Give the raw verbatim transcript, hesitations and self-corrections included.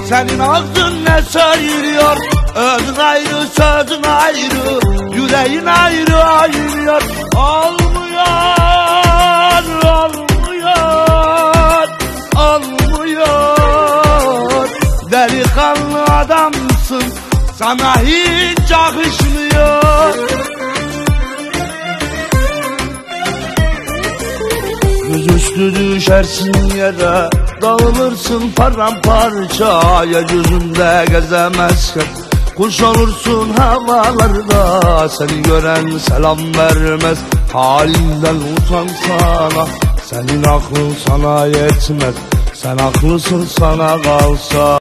Senin ağzın ne söylüyor? Özün ayrı, sözün ayrı, yüreğin ayrı ayırıyor. Olmuyor, olmuyor, olmuyor. Delikanlı adamsın, sana hiç yakışmıyor. Yüzüstü düşersin yere, dağılırsın paramparça. Yeryüzünde gezemezken kuş olursun havalarda. Seni gören selam vermez, halinden utansana. Senin aklın sana yetmez, sen haklısın sana kalsa.